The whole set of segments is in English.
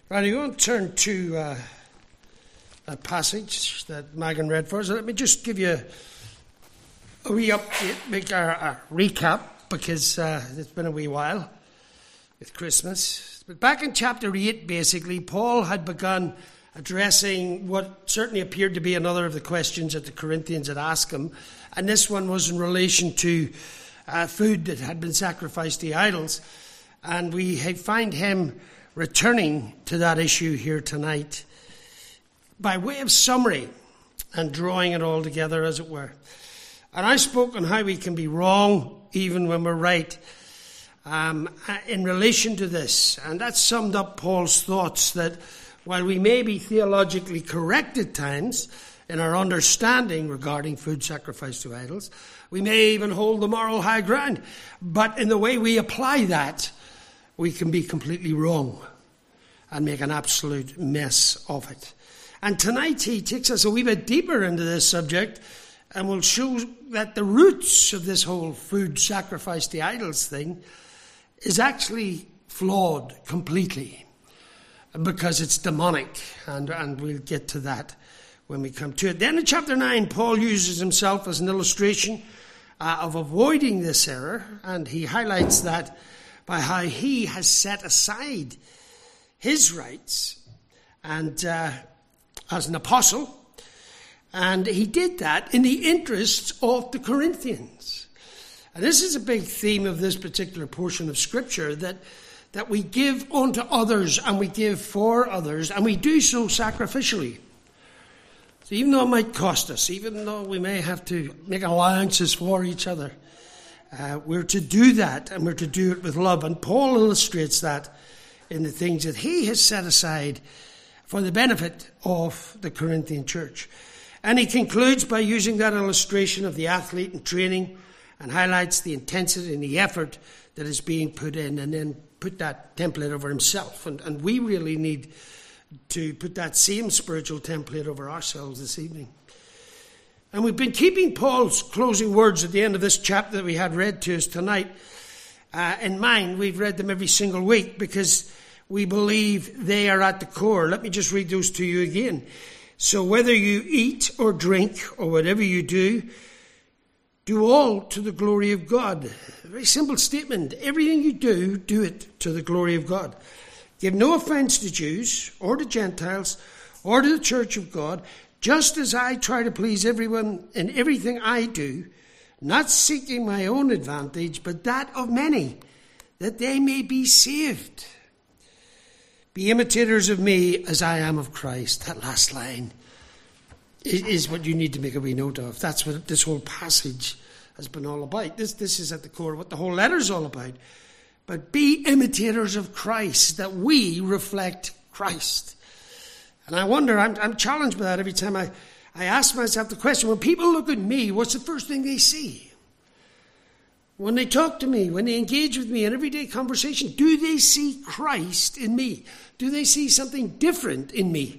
Right, you want to turn to that passage that Megan read for us. Let me just give you a wee update, make a recap, because it's been a wee while with Christmas. But back in chapter 8, basically, Paul had begun addressing what certainly appeared to be another of the questions that the Corinthians had asked him. And this one was in relation to food that had been sacrificed to idols. And we find him returning to that issue here tonight by way of summary and drawing it all together, as it were. And I spoke on how we can be wrong even when we're right in relation to this. And that summed up Paul's thoughts that while we may be theologically correct at times in our understanding regarding food sacrificed to idols, we may even hold the moral high ground. But in the way we apply that, we can be completely wrong and make an absolute mess of it. And tonight he takes us a wee bit deeper into this subject and will show that the roots of this whole food sacrifice to idols thing is actually flawed completely because it's demonic, and we'll get to that when we come to it. Then in chapter 9, Paul uses himself as an illustration of avoiding this error, and he highlights that by how he has set aside his rights and as an apostle, and he did that in the interests of the Corinthians. And this is a big theme of this particular portion of Scripture, that we give unto others and we give for others, and we do so sacrificially. So even though it might cost us, even though we may have to make allowances for each other, we're to do that, and we're to do it with love. And Paul illustrates that in the things that he has set aside for the benefit of the Corinthian church. And he concludes by using that illustration of the athlete in training and highlights the intensity and the effort that is being put in, and then put that template over himself. And we really need to put that same spiritual template over ourselves this evening. And we've been keeping Paul's closing words at the end of this chapter that we had read to us tonight in mind. We've read them every single week because we believe they are at the core. Let me just read those to you again. So whether you eat or drink or whatever you do all to the glory of God. A very simple statement. Everything you do, do it to the glory of God. Give no offense to Jews or to Gentiles or to the church of God, just as I try to please everyone in everything I do, not seeking my own advantage, but that of many, that they may be saved. Be imitators of me as I am of Christ. That last line is what you need to make a wee note of. That's what this whole passage has been all about. This is at the core of what the whole letter is all about. But be imitators of Christ, that we reflect Christ. And I wonder, I'm challenged by that every time I ask myself the question, when people look at me, what's the first thing they see? When they talk to me, when they engage with me in everyday conversation, do they see Christ in me? Do they see something different in me?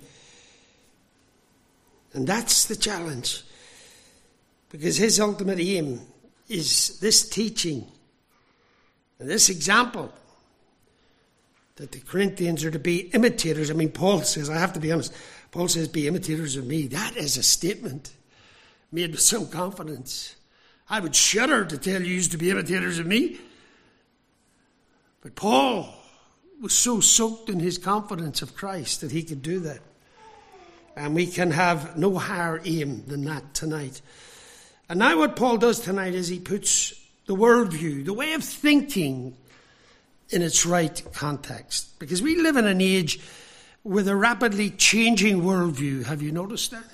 And that's the challenge. Because his ultimate aim is this teaching and this example that the Corinthians are to be imitators. I mean, Paul says, I have to be honest, Paul says, be imitators of me. That is a statement made with some confidence. I would shudder to tell you to be imitators of me. But Paul was so soaked in his confidence of Christ that he could do that. And we can have no higher aim than that tonight. And now what Paul does tonight is he puts the worldview, the way of thinking, in its right context. Because we live in an age with a rapidly changing worldview. Have you noticed that?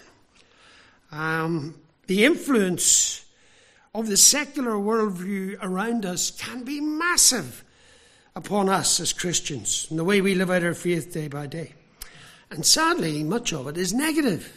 The influence of the secular worldview around us can be massive upon us as Christians and the way we live out our faith day by day. And sadly, much of it is negative.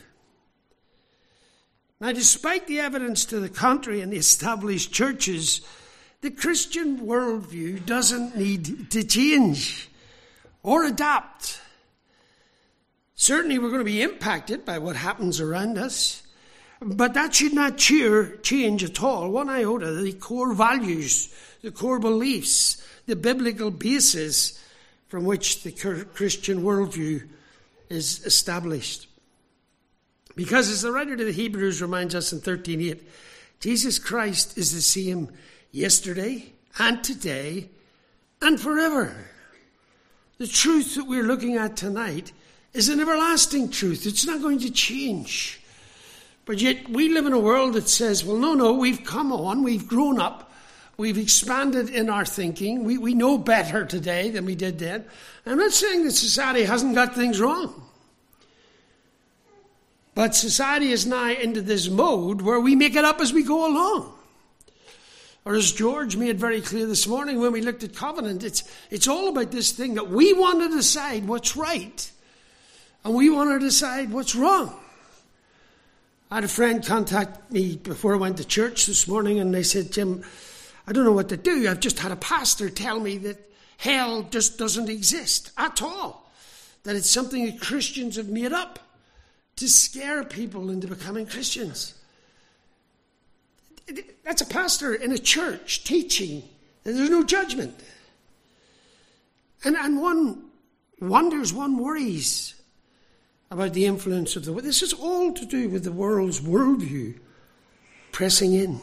Now, despite the evidence to the contrary in the established churches, the Christian worldview doesn't need to change or adapt. Certainly, we're going to be impacted by what happens around us, but that should not change at all, one iota, the core values, the core beliefs, the biblical basis from which the Christian worldview is established. Because as the writer to the Hebrews reminds us in 13:8, Jesus Christ is the same yesterday and today and forever. The truth that we're looking at tonight is an everlasting truth. It's not going to change. But yet we live in a world that says, well, no, we've come on, we've grown up, we've expanded in our thinking, we know better today than we did then. I'm not saying that society hasn't got things wrong. But society is now into this mode where we make it up as we go along. Or as George made very clear this morning when we looked at covenant, it's all about this thing that we want to decide what's right and we want to decide what's wrong. I had a friend contact me before I went to church this morning and they said, Jim, I don't know what to do. I've just had a pastor tell me that hell just doesn't exist at all. That it's something that Christians have made up to scare people into becoming Christians. That's a pastor in a church teaching that there's no judgment. And one wonders, one worries about the influence of the world. This is all to do with the world's worldview pressing in.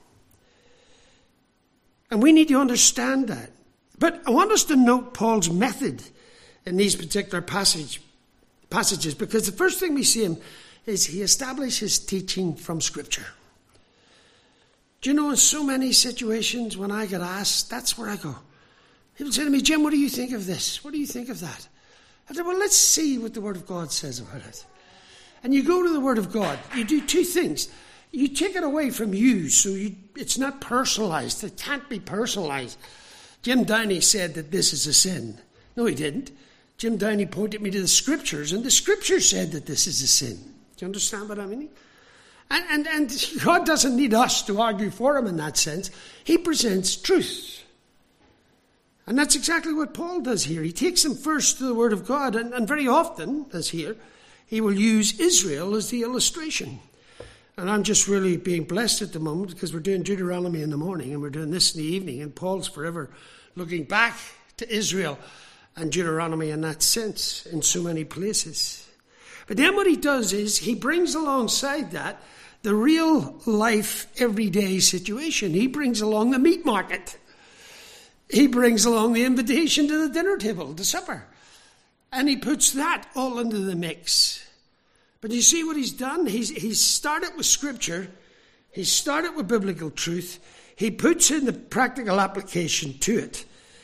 And we need to understand that. But I want us to note Paul's method in these particular passages, because the first thing we see him is he establishes teaching from Scripture. Do you know, in so many situations when I get asked, that's where I go. People say to me, Jim, what do you think of this? What do you think of that? I said, well, let's see what the Word of God says about it. And you go to the Word of God. You do two things. You take it away from you, so it's not personalized. It can't be personalized. Jim Downey said that this is a sin. No, he didn't. Jim Downey pointed me to the Scriptures, and the Scriptures said that this is a sin. Do you understand what I mean? And God doesn't need us to argue for him in that sense. He presents truth. And that's exactly what Paul does here. He takes them first to the Word of God, and very often, as here, he will use Israel as the illustration. And I'm just really being blessed at the moment because we're doing Deuteronomy in the morning and we're doing this in the evening, and Paul's forever looking back to Israel and Deuteronomy in that sense in so many places. But then what he does is he brings alongside that the real life, everyday situation. He brings along the meat market. He brings along the invitation to the dinner table, the supper. And he puts that all into the mix. But you see what he's done? He's started with Scripture. He started with biblical truth. He puts in the practical application to it.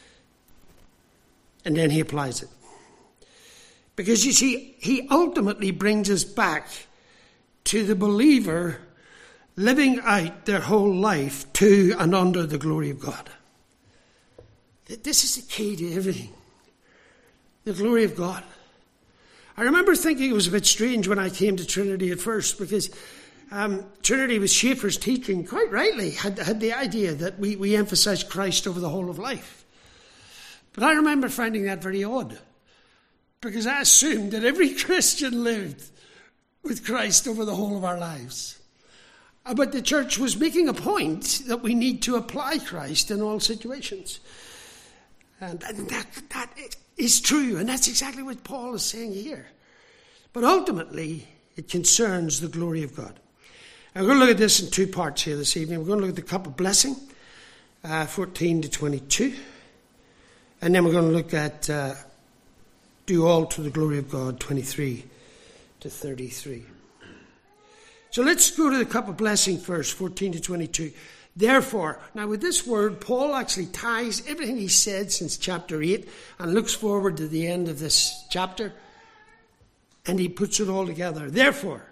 And then he applies it. Because you see, he ultimately brings us back to the believer living out their whole life to and under the glory of God. This is the key to everything. The glory of God. I remember thinking it was a bit strange when I came to Trinity at first, because Trinity was Schaeffer's teaching, quite rightly, had the idea that we emphasize Christ over the whole of life. But I remember finding that very odd, because I assumed that every Christian lived with Christ over the whole of our lives. But the church was making a point that we need to apply Christ in all situations. And that is true, and that's exactly what Paul is saying here. But ultimately, it concerns the glory of God. And we're going to look at this in two parts here this evening. We're going to look at the cup of blessing, 14 to 22. And then we're going to look at do all to the glory of God, 23 to 33. So let's go to the cup of blessing first, 14 to 22. Therefore, now with this word, Paul actually ties everything he said since chapter 8 and looks forward to the end of this chapter, and he puts it all together. Therefore,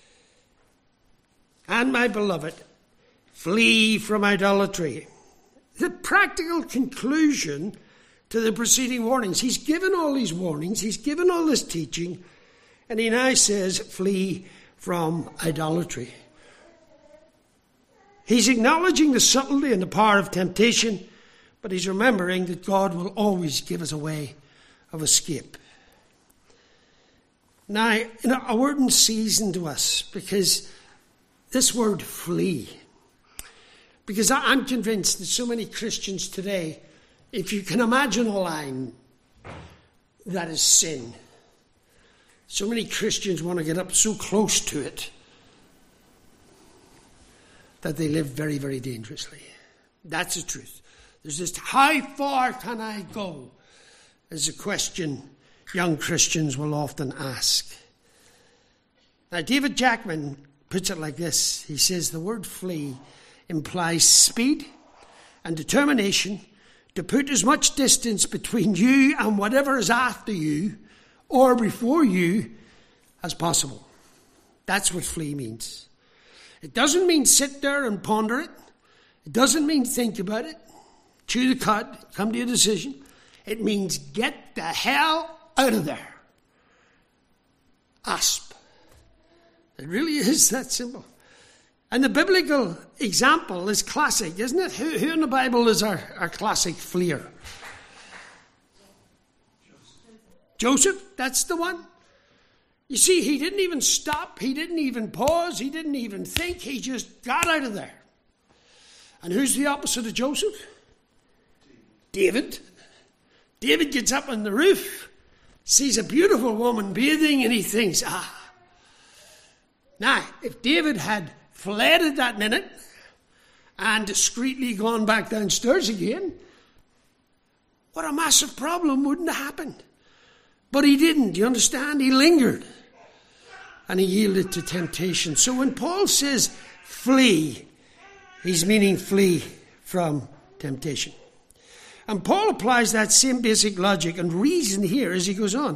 and my beloved, flee from idolatry. The practical conclusion to the preceding warnings. He's given all these warnings, he's given all this teaching, and he now says, flee from idolatry. He's acknowledging the subtlety and the power of temptation, but he's remembering that God will always give us a way of escape. Now, a word in season to us, because this word flee, because I'm convinced that so many Christians today, if you can imagine a line, that is sin. So many Christians want to get up so close to it that they live very, very dangerously. That's the truth. There's this, how far can I go? Is a question young Christians will often ask. Now, David Jackman puts it like this. He says the word flee implies speed and determination to put as much distance between you and whatever is after you or before you as possible. That's what flee means. It doesn't mean sit there and ponder it. It doesn't mean think about it, chew the cud, come to a decision. It means get the hell out of there. Asp. It really is that simple. And the biblical example is classic, isn't it? Who in the Bible is our classic fleer? Joseph, that's the one. You see, he didn't even stop. He didn't even pause. He didn't even think. He just got out of there. And who's the opposite of Joseph? David. David gets up on the roof, sees a beautiful woman bathing, and he thinks, Now, if David had fled at that minute and discreetly gone back downstairs again, what a massive problem wouldn't have happened. But he didn't, you understand? He lingered. And he yielded to temptation. So when Paul says flee, he's meaning flee from temptation. And Paul applies that same basic logic and reason here as he goes on.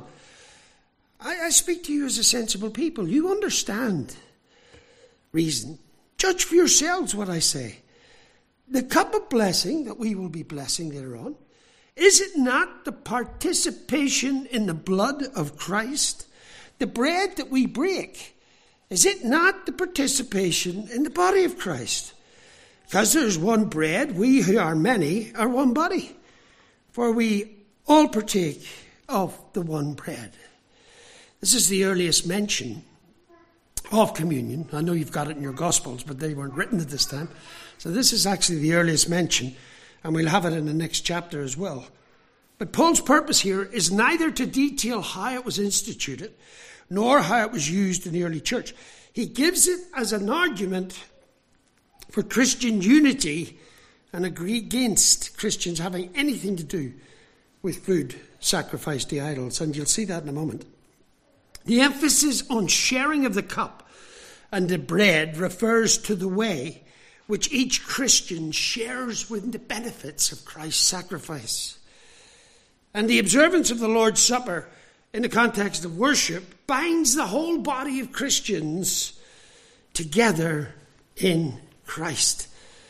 I speak to you as a sensible people. You understand reason. Judge for yourselves what I say. The cup of blessing that we will be blessing later on, is it not the participation in the blood of Christ? The bread that we break, is it not the participation in the body of Christ? Because there's one bread, we who are many are one body. For we all partake of the one bread. This is the earliest mention of communion. I know you've got it in your Gospels, but they weren't written at this time. So this is actually the earliest mention, and we'll have it in the next chapter as well. But Paul's purpose here is neither to detail how it was instituted, nor how it was used in the early church. He gives it as an argument for Christian unity and agree against Christians having anything to do with food sacrificed to idols. And you'll see that in a moment. The emphasis on sharing of the cup and the bread refers to the way which each Christian shares with the benefits of Christ's sacrifice. And the observance of the Lord's Supper in the context of worship binds the whole body of Christians together in Christ.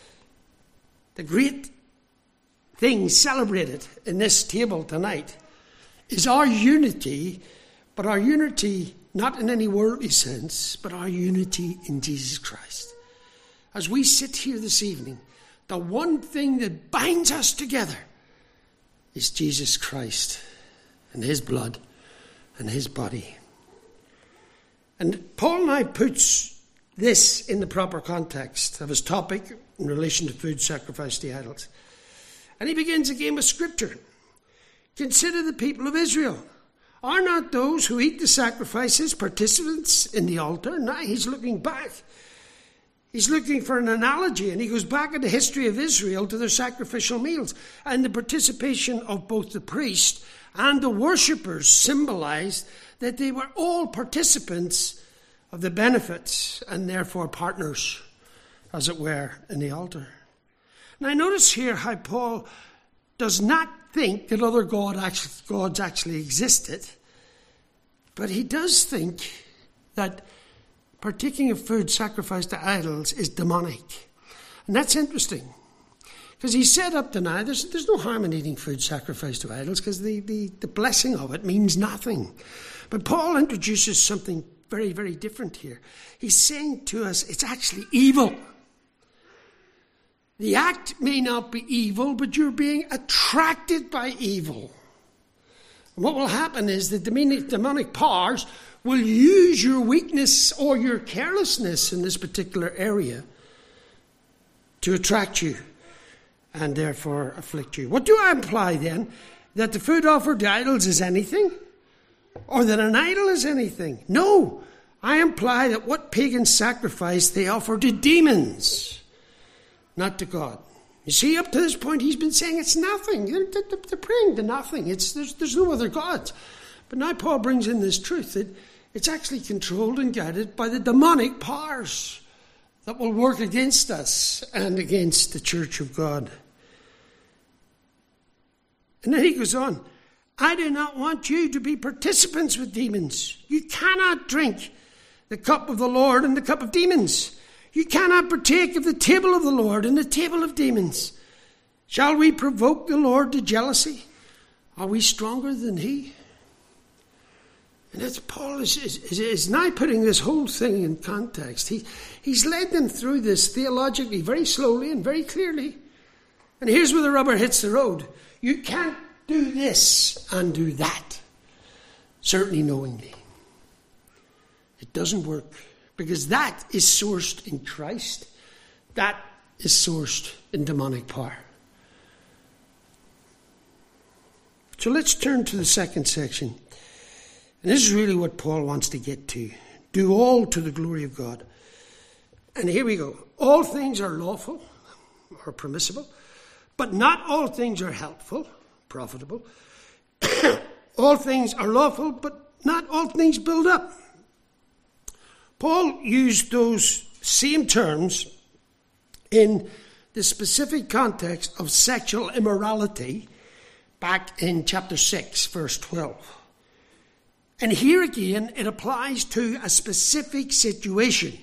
The great thing celebrated in this table tonight is our unity, but our unity not in any worldly sense, but our unity in Jesus Christ. As we sit here this evening, the one thing that binds us together is Jesus Christ and his blood and his body. And Paul now puts this in the proper context of his topic in relation to food sacrificed to idols. And he begins again with scripture. Consider the people of Israel. Are not those who eat the sacrifices participants in the altar? Now he's looking back. He's looking for an analogy, and he goes back in the history of Israel to their sacrificial meals. And the participation of both the priest and the worshippers symbolized that they were all participants of the benefits and therefore partners, as it were, in the altar. Now notice here how Paul does not think that other gods actually existed, but he does think that partaking of food sacrificed to idols is demonic. And that's interesting, because he said up to now there's no harm in eating food sacrificed to idols, because the blessing of it means nothing. But Paul introduces something very, very different here. He's saying to us it's actually evil. The act may not be evil, but you're being attracted by evil. And what will happen is the demonic powers will use your weakness or your carelessness in this particular area to attract you and therefore afflict you. What do I imply then? that the food offered to idols is anything, or that an idol is anything. No, I imply that what pagans sacrifice, they offer to demons, not to God. You see, up to this point, he's been saying it's nothing. They're praying to nothing. There's no other gods. But now Paul brings in this truth that it's actually controlled and guided by the demonic powers that will work against us and against the church of God. And then he goes on, I do not want you to be participants with demons. You cannot drink the cup of the Lord and the cup of demons. You cannot partake of the table of the Lord and the table of demons. Shall we provoke the Lord to jealousy? Are we stronger than he? And that's Paul is now putting this whole thing in context. He's led them through this theologically, very slowly and very clearly. And here's where the rubber hits the road. You can't do this and do that, certainly knowingly. It doesn't work. Because that is sourced in Christ. That is sourced in demonic power. So let's turn to the second section. And this is really what Paul wants to get to. Do all to the glory of God. And here we go. All things are lawful or permissible, but not all things are helpful, profitable. All things are lawful, but not all things build up. Paul used those same terms in the specific context of sexual immorality back in chapter 6, verse 12. And here again, it applies to a specific situation,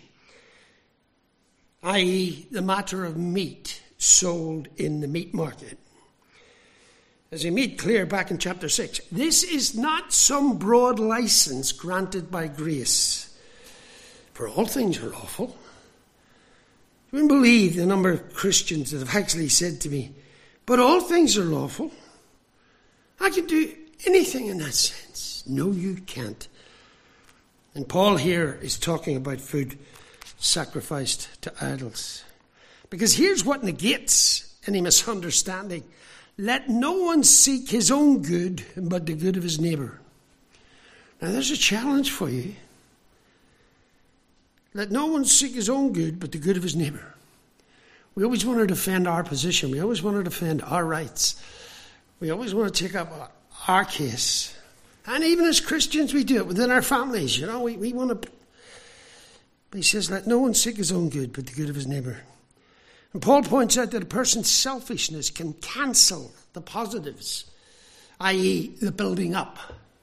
i.e. the matter of meat sold in the meat market. As he made clear back in chapter 6, this is not some broad license granted by grace. For all things are lawful. You wouldn't believe the number of Christians that have actually said to me, but all things are lawful. I can do anything in that sense. No, you can't. And Paul here is talking about food sacrificed to idols. Because here's what negates any misunderstanding. Let no one seek his own good, but the good of his neighbour. Now there's a challenge for you. Let no one seek his own good, but the good of his neighbour. We always want to defend our position. We always want to defend our rights. We always want to take up our case. And even as Christians, we do it within our families. You know, we want to... But he says, let no one seek his own good, but the good of his neighbour. And Paul points out that a person's selfishness can cancel the positives, i.e. the building up,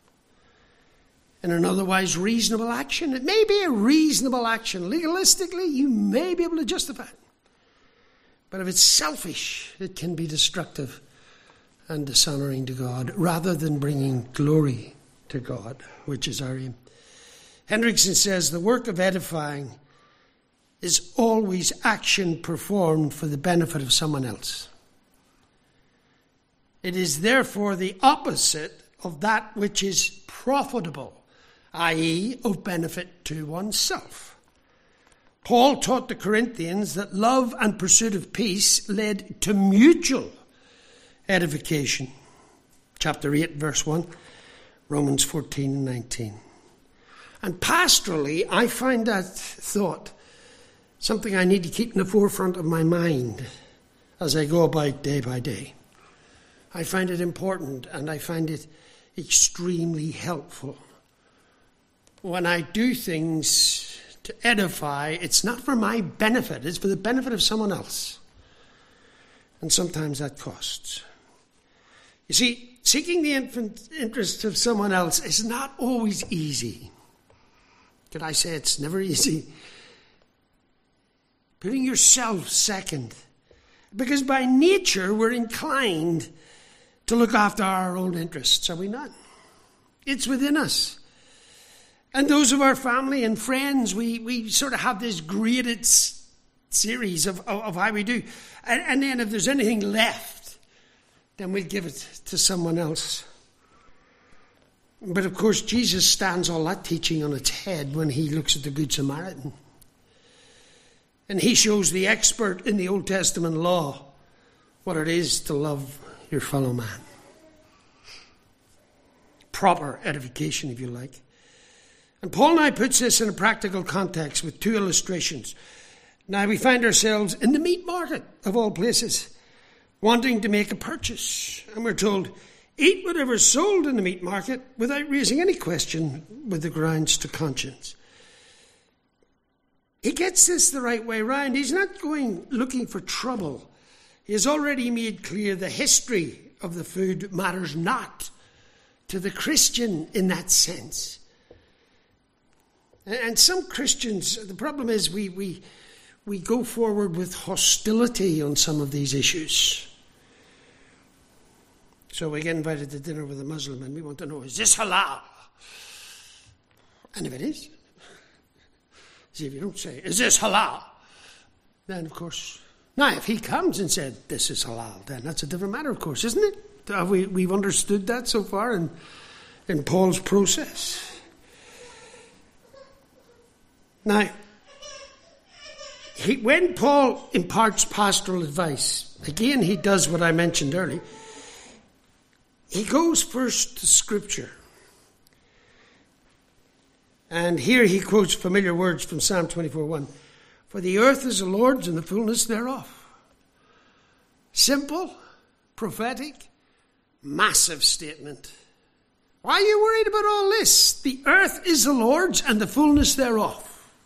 in an otherwise reasonable action. It may be a reasonable action. Legalistically, you may be able to justify it. But if it's selfish, it can be destructive and dishonouring to God, rather than bringing glory to God, which is our aim. Hendrickson says, the work of edifying is always action performed for the benefit of someone else. It is therefore the opposite of that which is profitable, i.e. of benefit to oneself. Paul taught the Corinthians that love and pursuit of peace led to mutual edification. Chapter 8, verse 1, Romans 14 and 19. And pastorally, I find that thought something I need to keep in the forefront of my mind as I go about day by day. I find it important and I find it extremely helpful. When I do things to edify, it's not for my benefit, it's for the benefit of someone else. And sometimes that costs. You see, seeking the interest of someone else is not always easy. Could I say it's never easy? Putting yourself second. Because by nature, we're inclined to look after our own interests, are we not? It's within us. And those of our family and friends, we sort of have this graded series of how we do. And then if there's anything left, then we'll give it to someone else. But of course, Jesus stands all that teaching on its head when he looks at the Good Samaritan. And he shows the expert in the Old Testament law what it is to love your fellow man. proper edification, if you like. And Paul now puts this in a practical context with two illustrations. Now we find ourselves in the meat market, of all places, wanting to make a purchase. And we're told, eat whatever is sold in the meat market without raising any question with the grounds to conscience. He gets this the right way round. He's not going looking for trouble. He has already made clear the history of the food matters not to the Christian in that sense. And some Christians, the problem is we go forward with hostility on some of these issues. So we get invited to dinner with a Muslim and we want to know, is this halal? And if it is, see, if you don't say, is this halal? Then, of course, now if he comes and said, this is halal, then that's a different matter, of course, isn't it? We've understood that so far in Paul's process. Now, when Paul imparts pastoral advice, again he does what I mentioned earlier. He goes first to Scripture. And here he quotes familiar words from Psalm 24:1. For the earth is the Lord's and the fullness thereof. Simple, prophetic, massive statement. Why are you worried about all this? The earth is the Lord's and the fullness thereof.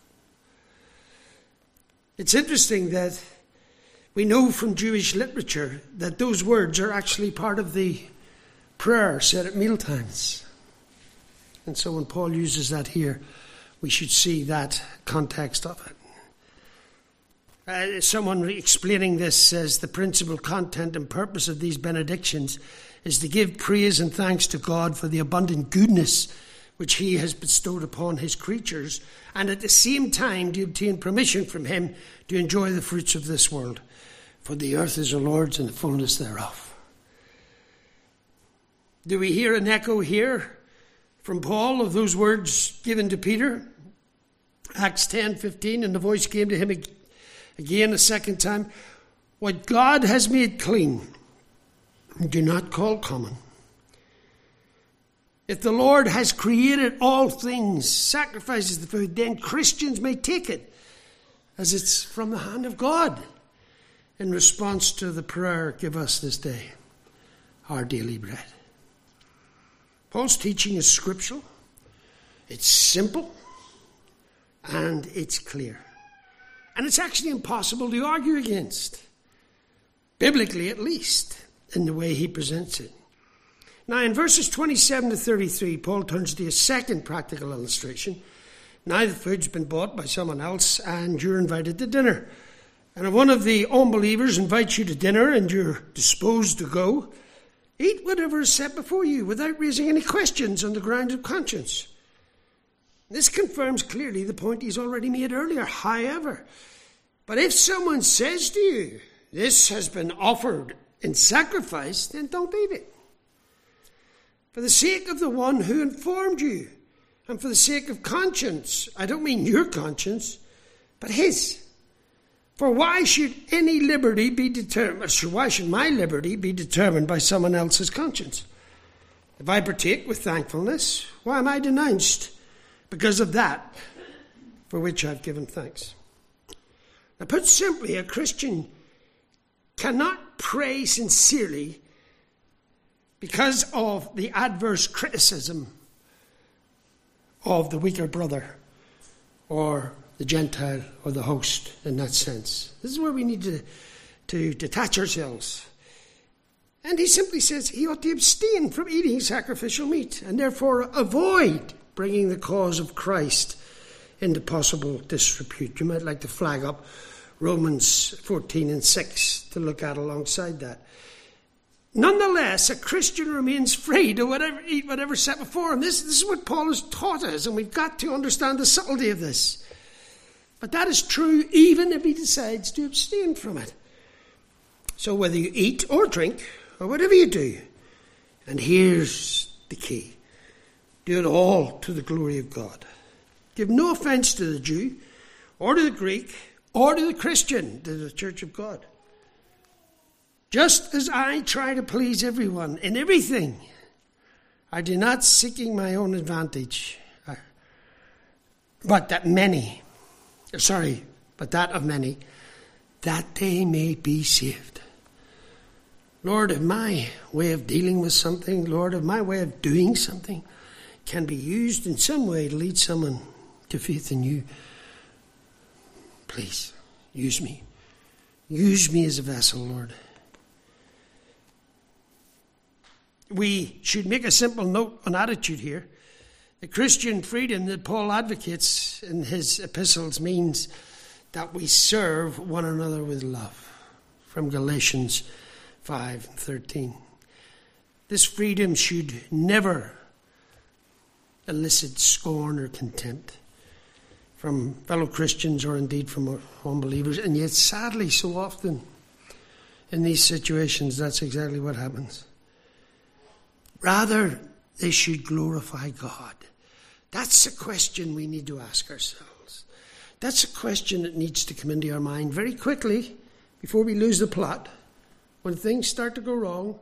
It's interesting that we know from Jewish literature that those words are actually part of the prayer said at mealtimes. And so when Paul uses that here, we should see that context of it. Someone explaining this says the principal content and purpose of these benedictions is to give praise and thanks to God for the abundant goodness which he has bestowed upon his creatures, and at the same time to obtain permission from him to enjoy the fruits of this world. For the earth is the Lord's and the fullness thereof. Do we hear an echo here from Paul of those words given to Peter? Acts 10:15, and the voice came to him again a second time. What God has made clean, do not call common. If the Lord has created all things, sacrifices the food, then Christians may take it as it's from the hand of God. In response to the prayer, give us this day our daily bread. Paul's teaching is scriptural, it's simple, and it's clear. And it's actually impossible to argue against, biblically at least, in the way he presents it. Now in verses 27 to 33, Paul turns to a second practical illustration. Now the food's been bought by someone else and you're invited to dinner. And if one of the unbelievers invites you to dinner and you're disposed to go, eat whatever is set before you without raising any questions on the grounds of conscience. This confirms clearly the point he's already made earlier. However, but if someone says to you, this has been offered in sacrifice, then don't eat it. For the sake of the one who informed you, and for the sake of conscience, I don't mean your conscience, but his. For why should any liberty be determined, or why should my liberty be determined by someone else's conscience? If I partake with thankfulness, why am I denounced? Because of that for which I've given thanks. Now, put simply, a Christian cannot pray sincerely because of the adverse criticism of the weaker brother or the Gentile or the host in that sense. This is where we need to detach ourselves. And he simply says he ought to abstain from eating sacrificial meat and therefore avoid bringing the cause of Christ into possible disrepute. You might like to flag up Romans 14:6 to look at alongside that. Nonetheless, a Christian remains free to eat whatever set before him. This is what Paul has taught us, and we've got to understand the subtlety of this. But that is true even if he decides to abstain from it. So whether you eat or drink, or whatever you do, and here's the key, do it all to the glory of God. Give no offence to the Jew, or to the Greek, or to the Christian, to the church of God. Just as I try to please everyone in everything, I do not seeking my own advantage, but that of many, that they may be saved. Lord, if my way of dealing with something, Lord, if my way of doing something can be used in some way to lead someone to faith in you, please, use me. Use me as a vessel, Lord. We should make a simple note on attitude here. The Christian freedom that Paul advocates in his epistles means that we serve one another with love. From Galatians 5:13. This freedom should never elicit scorn or contempt from fellow Christians or indeed from unbelievers. And yet, sadly, so often in these situations, that's exactly what happens. Rather, they should glorify God. That's a question we need to ask ourselves. That's a question that needs to come into our mind very quickly before we lose the plot. When things start to go wrong,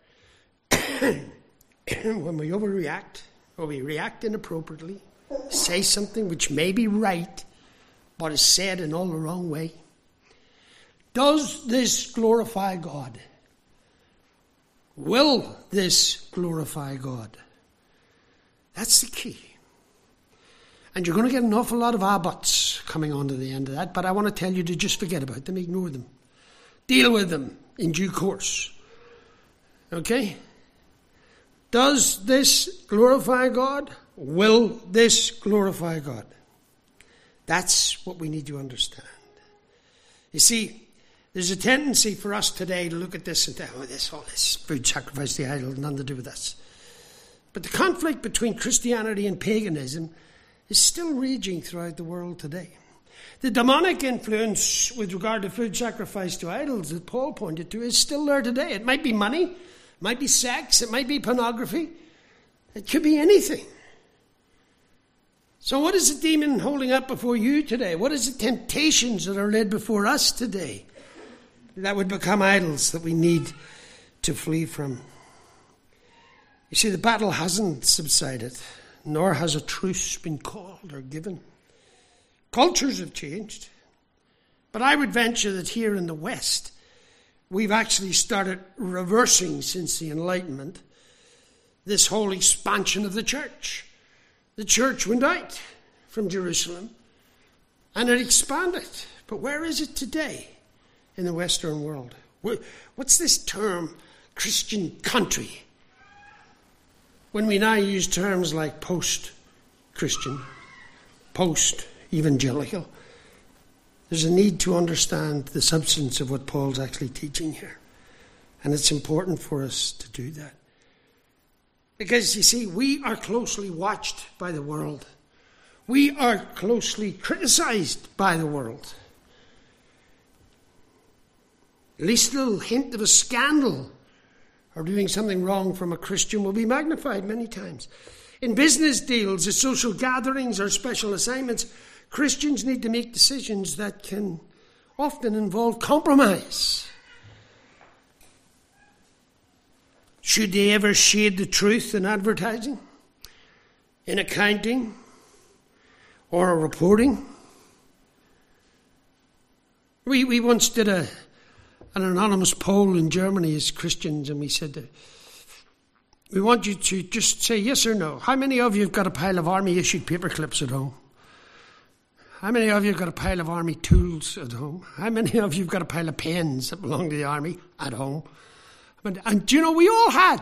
when we overreact, or we react inappropriately, say something which may be right, but is said in all the wrong way. Does this glorify God? Will this glorify God? That's the key. And you're going to get an awful lot of buts coming on to the end of that, but I want to tell you to just forget about them, ignore them. Deal with them in due course. Okay? Does this glorify God? Will this glorify God? That's what we need to understand. You see, there's a tendency for us today to look at this and think, all this food sacrifice to the idol, nothing to do with us. But the conflict between Christianity and paganism is still raging throughout the world today. The demonic influence with regard to food sacrifice to idols that Paul pointed to is still there today. It might be money, it might be sex, it might be pornography. It could be anything. So what is the demon holding up before you today? What is the temptations that are laid before us today that would become idols that we need to flee from? You see, the battle hasn't subsided, nor has a truce been called or given. Cultures have changed, but I would venture that here in the West, we've actually started reversing since the Enlightenment this whole expansion of the church. The church went out from Jerusalem and it expanded. But where is it today in the Western world? What's this term, Christian country? When we now use terms like post-Christian, post-evangelical, there's a need to understand the substance of what Paul's actually teaching here. And it's important for us to do that. Because, you see, we are closely watched by the world. We are closely criticized by the world. At least a little hint of a scandal or doing something wrong from a Christian will be magnified many times. In business deals, at social gatherings or special assignments, Christians need to make decisions that can often involve compromise. Should they ever shade the truth in advertising, in accounting, or reporting? We once did an anonymous poll in Germany as Christians, and we said, we want you to just say yes or no. How many of you have got a pile of army-issued paper clips at home? How many of you have got a pile of army tools at home? How many of you have got a pile of pens that belong to the army at home? And do you know, we all had.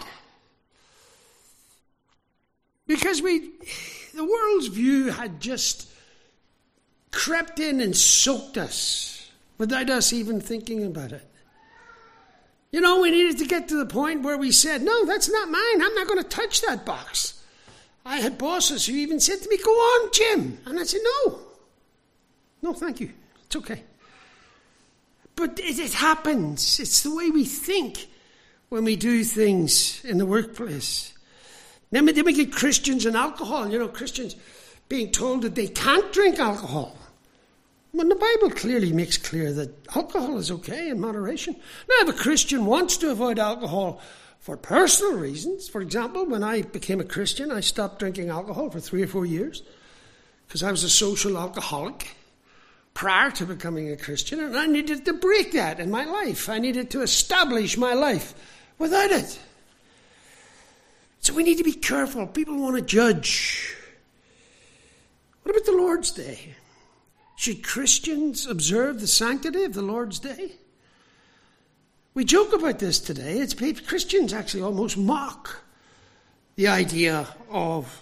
Because the world's view had just crept in and soaked us without us even thinking about it. You know, we needed to get to the point where we said, no, that's not mine. I'm not going to touch that box. I had bosses who even said to me, go on, Jim. And I said, no, thank you. It's okay. But it happens. It's the way we think when we do things in the workplace. Then we get Christians and alcohol. You know, Christians being told that they can't drink alcohol. When the Bible clearly makes clear that alcohol is okay in moderation. Now, if a Christian wants to avoid alcohol for personal reasons. For example, when I became a Christian, I stopped drinking alcohol for 3 or 4 years because I was a social alcoholic prior to becoming a Christian, and I needed to break that in my life. I needed to establish my life without it. So we need to be careful. People want to judge. What about the Lord's Day? Should Christians observe the sanctity of the Lord's Day? We joke about this today. Christians actually almost mock the idea of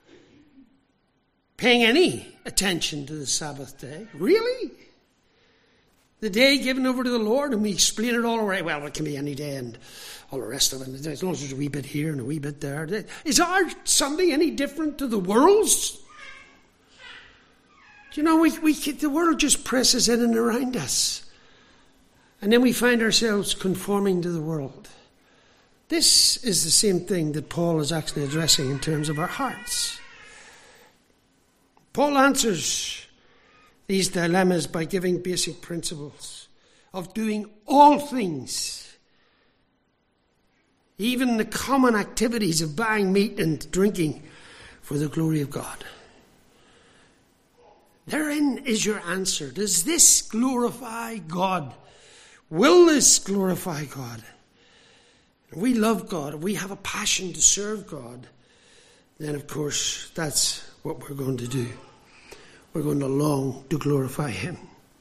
paying any attention to the Sabbath day. Really? The day given over to the Lord, and we explain it all away. Well, it can be any day and all the rest of it. As long as there's a wee bit here and a wee bit there. Is our Sunday any different to the world's? Do you know, the world just presses in and around us. And then we find ourselves conforming to the world. This is the same thing that Paul is actually addressing in terms of our hearts. Paul answers these dilemmas by giving basic principles of doing all things, even the common activities of buying meat and drinking, for the glory of God. Therein is your answer. Does this glorify God? Will this glorify God? If we love God, if we have a passion to serve God, then of course that's what we're going to do. We're going to long to glorify Him.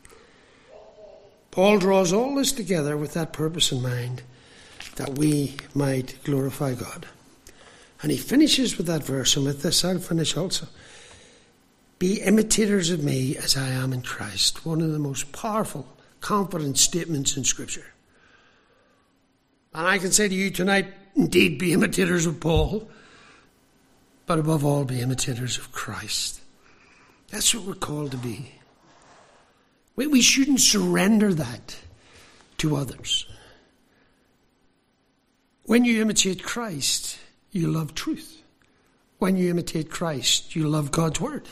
Paul draws all this together with that purpose in mind, that we might glorify God. And he finishes with that verse, and with this I'll finish also. Be imitators of me as I am in Christ. One of the most powerful, confident statements in Scripture. And I can say to you tonight, indeed, be imitators of Paul, but above all, be imitators of Christ. That's what we're called to be. We shouldn't surrender that to others. When you imitate Christ, you love truth. When you imitate Christ, you love God's Word.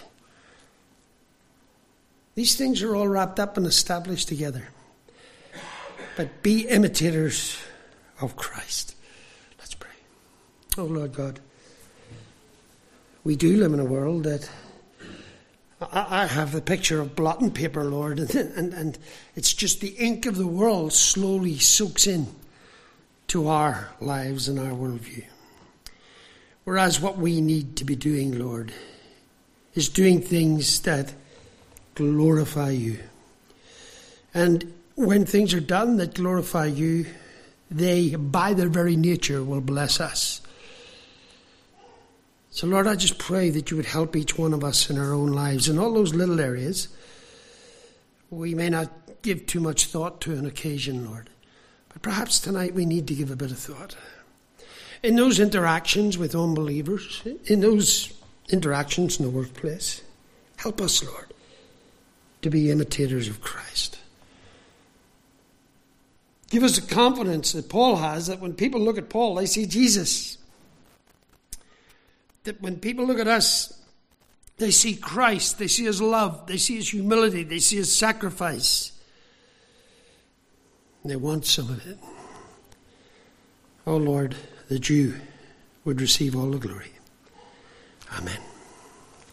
These things are all wrapped up and established together. But be imitators of Christ. Let's pray. Oh, Lord God, we do live in a world that I have the picture of blotting paper, Lord, and it's just the ink of the world slowly soaks in to our lives and our worldview. Whereas what we need to be doing, Lord, is doing things that glorify you. And when things are done that glorify you, they, by their very nature, will bless us. So, Lord, I just pray that you would help each one of us in our own lives in all those little areas we may not give too much thought to an occasion, Lord. But perhaps tonight we need to give a bit of thought. In those interactions with unbelievers, in those interactions in the workplace, help us, Lord, to be imitators of Christ. Give us the confidence that Paul has, that when people look at Paul, they see Jesus. That when people look at us, they see Christ, they see his love, they see his humility, they see his sacrifice. And they want some of it. Oh Lord, that you would receive all the glory. Amen.